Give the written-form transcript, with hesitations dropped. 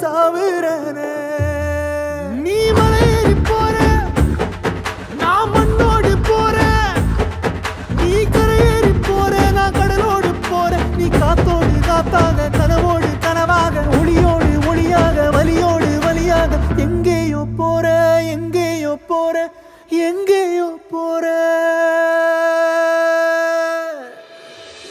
சாவுறனே நீ மலையேறி போற நான் மண்ணோடு போறேன் நீ கரையேறி போற நான் கடலோடு போறேன் நீ காத்தோடு காத்தாக கனவோடு கனவாக ஒளியோடு ஒளியாக வலியோடு வலியாக எங்கேயோ போற எங்கேயோ போற எங்கேயோ போற